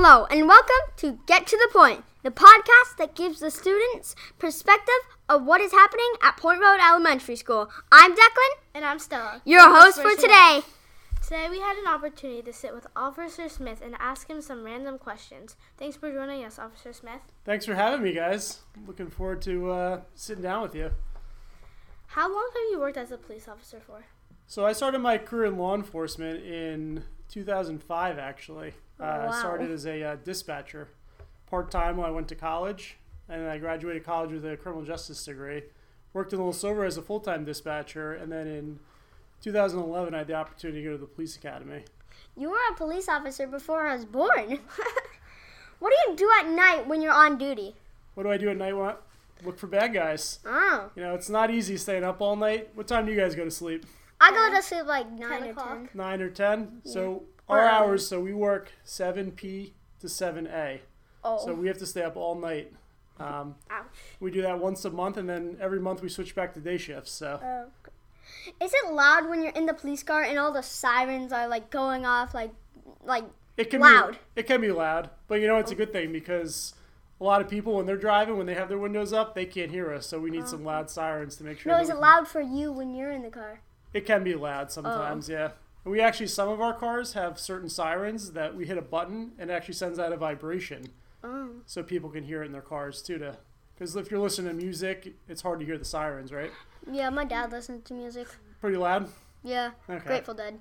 Hello, and welcome to Get to the Point, the podcast that gives the students perspective of what is happening at Point Road Elementary School. I'm Declan. And I'm Stella. Your host for today. Today we had an opportunity to sit with Officer Smith and ask him some random questions. Thanks for joining us, Officer Smith. Thanks for having me, guys. I'm looking forward to sitting down with you. How long have you worked as a police officer for? So I started my career in law enforcement in 2005, actually. Wow. I started as a dispatcher, part-time when I went to college, and then I graduated college with a criminal justice degree. Worked in Little Silver as a full-time dispatcher, and then in 2011 I had the opportunity to go to the police academy. You were a police officer before I was born. What do you do at night when you're on duty? What do I do at night? Look for bad guys. Oh. You know, it's not easy staying up all night. What time do you guys go to sleep? I go to sleep like 9 or 10. 9 or 10? Yeah. So our hours, so we work 7 p to 7 a. Oh. So we have to stay up all night. Ouch. We do that once a month, and then every month we switch back to day shifts. So Is it loud when you're in the police car and all the sirens are like going off like it can loud? It can be loud, but you know it's a good thing because a lot of people when they're driving, when they have their windows up, they can't hear us. So we need some loud sirens to make sure. No, is it loud for you when you're in the car? It can be loud sometimes, yeah. And we actually, some of our cars have certain sirens that we hit a button and it actually sends out a vibration. So people can hear it in their cars too. Because if you're listening to music, it's hard to hear the sirens, right? Yeah, my dad listens to music. Pretty loud? Yeah, Okay. Grateful Dead.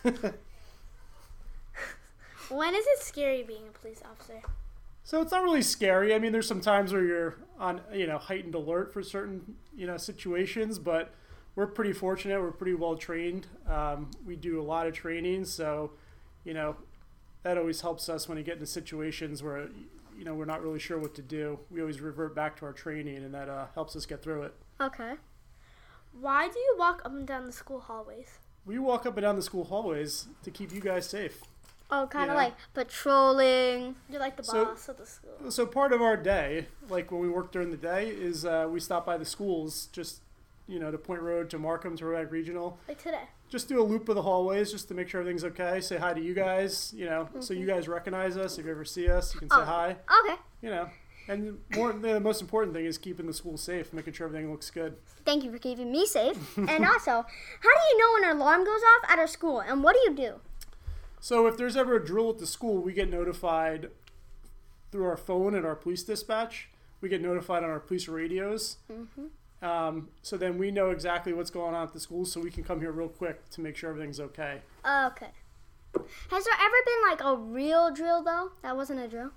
When is it scary being a police officer? So it's not really scary. I mean, there's some times where you're on, heightened alert for certain, situations, but we're pretty fortunate. We're pretty well trained. We do a lot of training, so, that always helps us when you get into situations where, we're not really sure what to do. We always revert back to our training, and that helps us get through it. Okay. Why do you walk up and down the school hallways? We walk up and down the school hallways to keep you guys safe. Oh, kind of like patrolling. You're like the boss of the school. So part of our day, like when we work during the day, is we stop by the schools, just, to Point Road, to Markham, to Rhode Island Regional. Like today. Just do a loop of the hallways just to make sure everything's okay. Say hi to you guys, so you guys recognize us. If you ever see us, you can say hi. Okay. And the most important thing is keeping the school safe, making sure everything looks good. Thank you for keeping me safe. And also, how do you know when an alarm goes off at our school, and what do you do? So if there's ever a drill at the school, we get notified through our phone and our police dispatch. We get notified on our police radios. So then we know exactly what's going on at the school, so we can come here real quick to make sure everything's okay. Okay. Has there ever been like a real drill though? That wasn't a drill.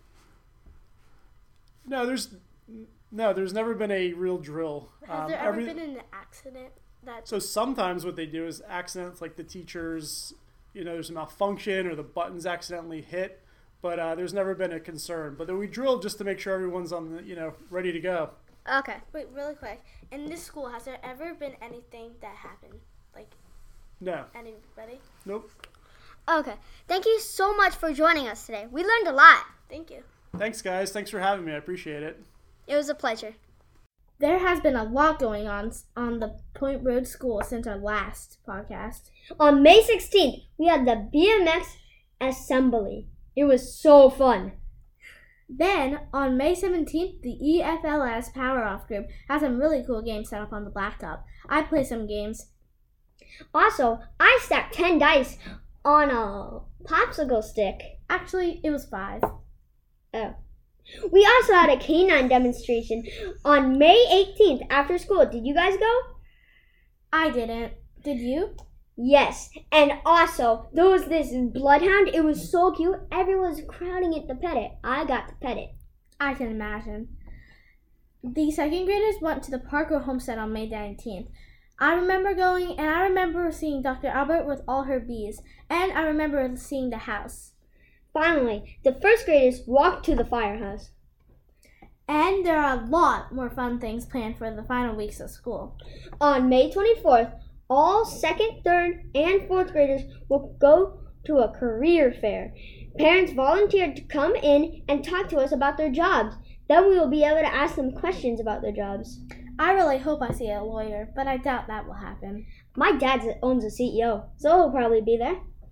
No, there's never been a real drill. Has there ever been an accident? So sometimes what they do is accidents, like the teachers, there's a malfunction or the buttons accidentally hit, but there's never been a concern. But then we drill just to make sure everyone's on the, ready to go. Okay. Wait, really quick. In this school, has there ever been anything that happened? Like, no. Anybody? Nope. Okay. Thank you so much for joining us today. We learned a lot. Thank you. Thanks, guys. Thanks for having me. I appreciate it. It was a pleasure. There has been a lot going on the Point Road School since our last podcast. On May 16th, we had the BMX assembly. It was so fun. Then, on May 17th, the EFLS Power Off group has some really cool games set up on the blacktop. I played some games. Also, I stacked 10 dice on a popsicle stick. Actually, it was 5. Oh. We also had a canine demonstration on May 18th after school. Did you guys go? I didn't. Did you? Yes. And also, there was this bloodhound. It was so cute. Everyone was crowding it to pet it. I got to pet it. I can imagine. The second graders went to the Parker Homestead on May 19th. I remember going, and I remember seeing Dr. Albert with all her bees, and I remember seeing the house. Finally, the first graders walked to the firehouse. And there are a lot more fun things planned for the final weeks of school. On May 24th, all 2nd, 3rd, and 4th graders will go to a career fair. Parents volunteered to come in and talk to us about their jobs. Then we will be able to ask them questions about their jobs. I really hope I see a lawyer, but I doubt that will happen. My dad owns a CEO, so he'll probably be there.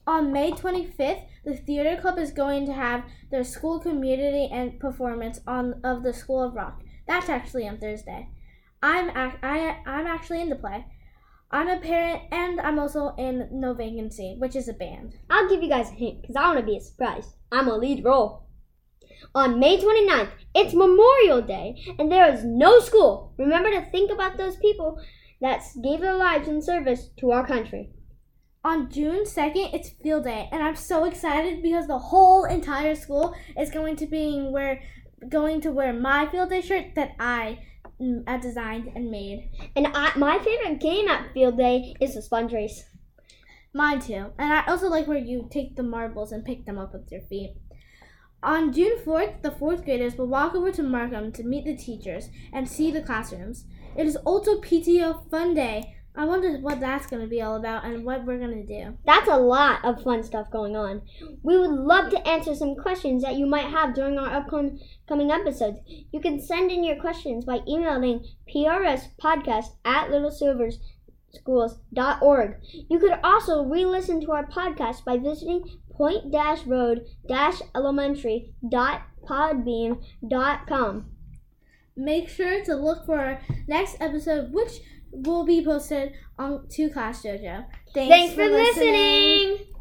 On May 25th, the theater club is going to have their school community and performance of the School of Rock. That's actually on Thursday. I'm actually in the play. I'm a parent, and I'm also in No Vacancy, which is a band. I'll give you guys a hint, because I want to be a surprise. I'm a lead role. On May 29th, it's Memorial Day, and there is no school. Remember to think about those people that gave their lives in service to our country. On June 2nd, it's Field Day, and I'm so excited because the whole entire school is going to wear my Field Day shirt that I designed and made. And my favorite game at Field Day is the sponge race. Mine too. And I also like where you take the marbles and pick them up with your feet. On June 4th, the 4th graders will walk over to Markham to meet the teachers and see the classrooms. It is also PTO Fun Day. I wonder what that's going to be all about and what we're going to do. That's a lot of fun stuff going on. We would love to answer some questions that you might have during our upcoming episodes. You can send in your questions by emailing prspodcast@littlesilverschools.org. You could also re-listen to our podcast by visiting point-road-elementary.podbean.com. Make sure to look for our next episode, which will be posted on to Class Dojo. Thanks for listening.